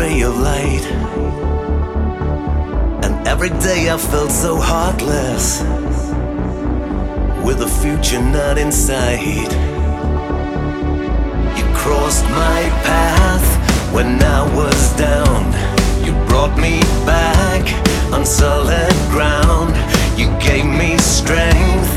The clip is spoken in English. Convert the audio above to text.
ray of light. And every day I felt so heartless, with a future not in sight. You crossed my path when I was down. You brought me back on solid ground. You gave me strength